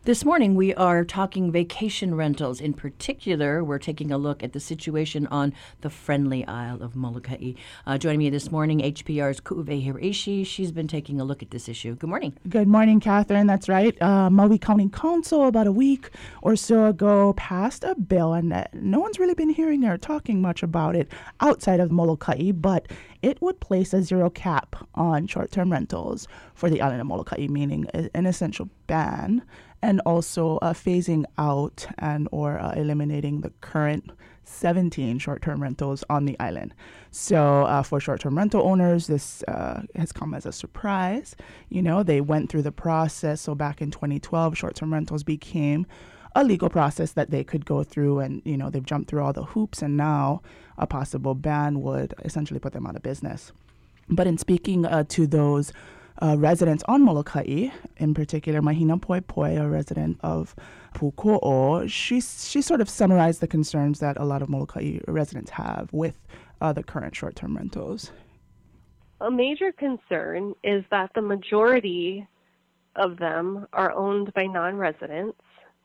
This morning, we are talking vacation rentals. In particular, we're taking a look at the situation on the Friendly Isle of Molokai. Joining me this morning, HPR's Ku'uve Hiraishi. She's been taking a look at this issue. Good morning. Good morning, Catherine. That's right. Maui County Council, about a week or so ago, passed a bill, and no one's really been hearing or talking much about it outside of Molokai, but it would place a zero cap on short-term rentals for the island of Molokai, meaning an essential ban, and also phasing out and or eliminating the current 17 short-term rentals on the island. So for short-term rental owners, this has come as a surprise. You know, they went through the process. So back in 2012, short-term rentals became a legal process that they could go through, and, you know, they've jumped through all the hoops, and now a possible ban would essentially put them out of business. But in speaking to those residents on Molokai, in particular, Mahina Poi Poi, a resident of Puko'o, she sort of summarized the concerns that a lot of Molokai residents have with the current short-term rentals. A major concern is that the majority of them are owned by non-residents,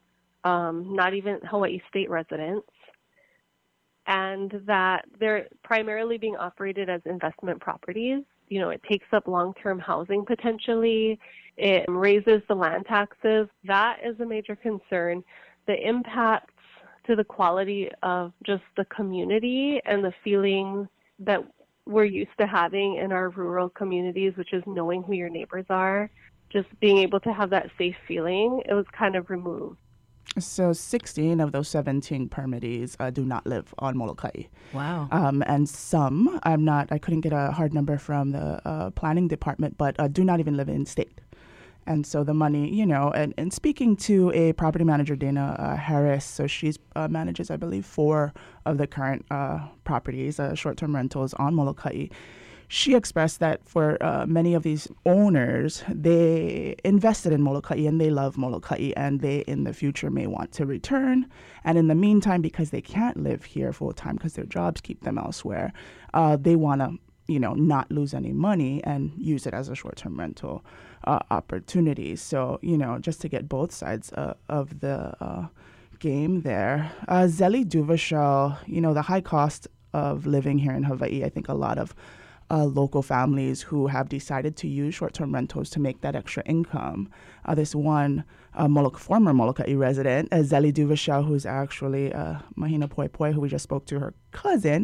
not even Hawaii state residents, and that they're primarily being operated as investment properties. You know, it takes up long-term housing potentially. It raises the land taxes. That is a major concern. The impacts to the quality of just the community and the feeling that we're used to having in our rural communities, which is knowing who your neighbors are, just being able to have that safe feeling, it was kind of removed. So 16 of those 17 permittees do not live on Molokai. Wow. And some, I couldn't get a hard number from the planning department, but do not even live in state. And so the money, you know, and speaking to a property manager, Dana Harris, so she manages, I believe, 4 of the current properties, short-term rentals on Molokai. She expressed that for many of these owners, they invested in Molokai and they love Molokai, and they in the future may want to return. And in the meantime, because they can't live here full time because their jobs keep them elsewhere, they want to, you know, not lose any money and use it as a short-term rental opportunity. So, you know, just to get both sides of the game there. Zeli Duvashel, you know, the high cost of living here in Hawaii, I think a lot of local families who have decided to use short-term rentals to make that extra income. This one former Molokai resident, Zeli Duvashel, who's actually Mahina Poi Poi, who we just spoke to, her cousin,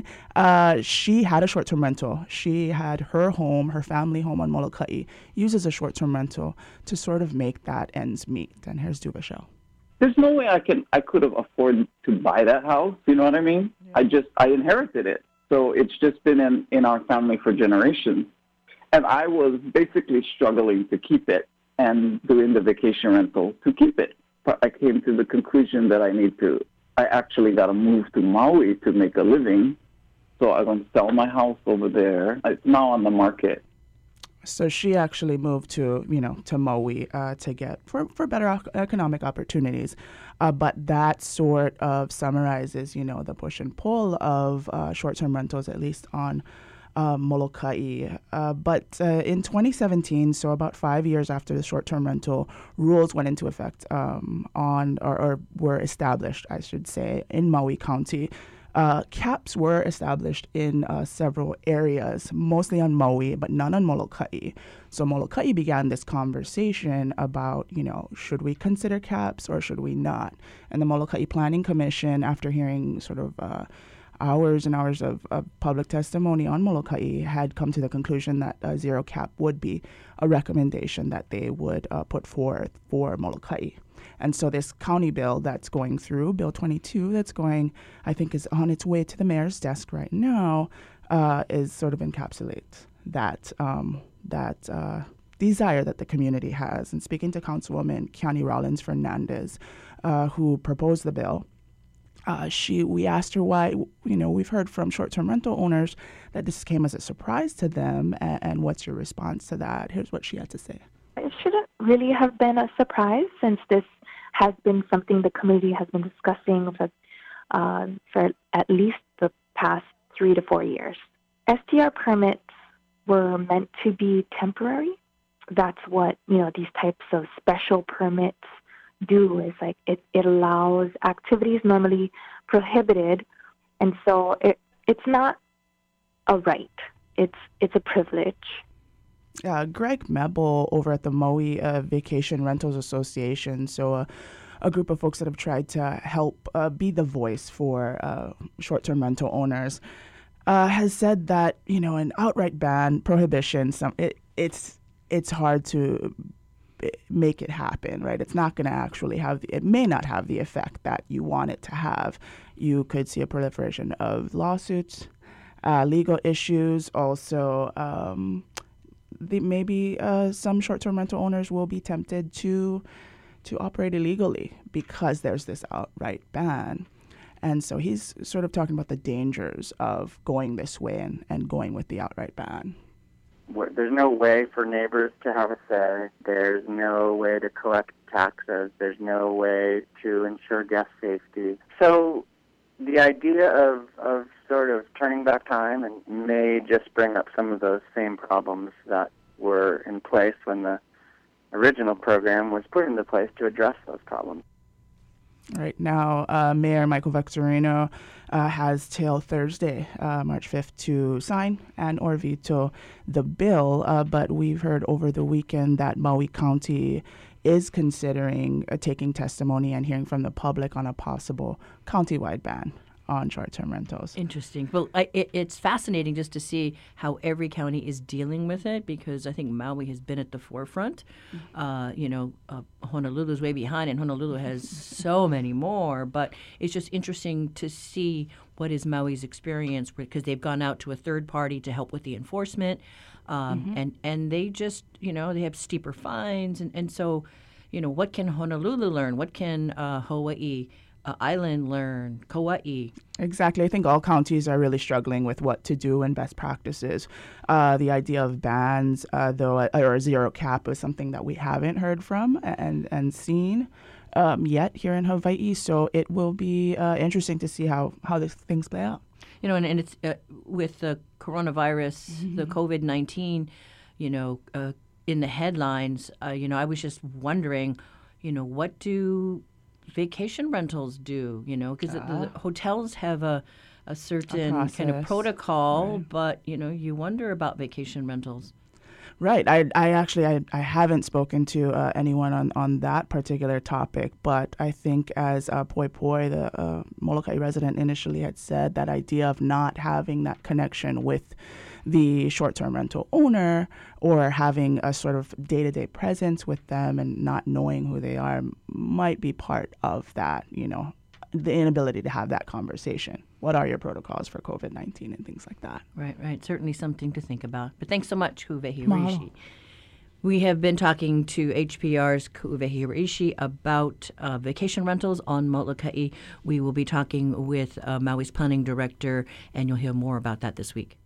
she had a short-term rental. She had her home, her family home on Molokai, uses a short-term rental to sort of make that ends meet. And here's Duvashel. There's no way I could have afforded to buy that house. You know what I mean? Yeah. I inherited it. So it's just been in our family for generations. And I was basically struggling to keep it and doing the vacation rental to keep it. But I came to the conclusion that I actually got to move to Maui to make a living. So I'm going to sell my house over there. It's now on the market. So she actually moved to Maui to get for better economic opportunities. But that sort of summarizes, you know, the push and pull of short-term rentals, at least on Molokai. But in 2017, so about 5 years after the short-term rental rules went into effect or were established, I should say, in Maui County, caps were established in several areas, mostly on Maui, but none on Molokai. So Molokai began this conversation about, you know, should we consider caps or should we not? And the Molokai Planning Commission, after hearing sort of hours and hours of public testimony on Molokai, had come to the conclusion that zero cap would be a recommendation that they would put forth for Molokai. And so this county bill that's going through, Bill 22, that's going, I think is on its way to the mayor's desk right now, is sort of encapsulates that desire that the community has. And speaking to Councilwoman Kiani Rollins Fernandez, who proposed the bill, we asked her why, you know, we've heard from short-term rental owners that this came as a surprise to them, and what's your response to that? Here's what she had to say. It shouldn't really have been a surprise, since this has been something the community has been discussing for at least the past 3 to 4 years. STR permits were meant to be temporary. That's what, you know, these types of special permits do is like it allows activities normally prohibited, and so it's not a right. It's a privilege. Greg Mebel over at the Maui Vacation Rentals Association, so a group of folks that have tried to help be the voice for short-term rental owners, has said that, you know, an outright ban, prohibition, it's hard to make it happen, right? It's not going to actually it may not have the effect that you want it to have. You could see a proliferation of lawsuits, legal issues, also maybe some short-term rental owners will be tempted to operate illegally because there's this outright ban. And so he's sort of talking about the dangers of going this way and going with the outright ban. There's no way for neighbors to have a say. There's no way to collect taxes. There's no way to ensure guest safety. So the idea of sort of turning back time and may just bring up some of those same problems that were in place when the original program was put into place to address those problems. Right now, Mayor Michael Vectorino has till Thursday, March 5th, to sign and or veto the bill. But we've heard over the weekend that Maui County is considering taking testimony and hearing from the public on a possible countywide ban on short-term rentals. Interesting. Well, it's fascinating just to see how every county is dealing with it, because I think Maui has been at the forefront. Honolulu's way behind, and Honolulu has so many more. But it's just interesting to see what is Maui's experience, because they've gone out to a third party to help with the enforcement, and they just, they have steeper fines. And so, what can Honolulu learn? What can Hawaii Island learn, Kauai? Exactly. I think all counties are really struggling with what to do and best practices. The idea of bans, or a zero cap, is something that we haven't heard from and seen yet here in Hawaii. So it will be interesting to see how these things play out. And it's with the coronavirus, the COVID-19, in the headlines. I was just wondering, what do vacation rentals do, because the hotels have a certain kind of protocol, right. But, you wonder about vacation rentals. Right. I haven't spoken to anyone on that particular topic, but I think as Poi Poi, the Molokai resident, initially had said, that idea of not having that connection with the short-term rental owner or having a sort of day-to-day presence with them and not knowing who they are might be part of that, the inability to have that conversation. What are your protocols for COVID-19 and things like that? Right. Certainly something to think about. But thanks so much, Ku'uwehi Hiraishi. We have been talking to HPR's Ku'uwehi Hiraishi about vacation rentals on Molokai. We will be talking with Maui's planning director, and you'll hear more about that this week.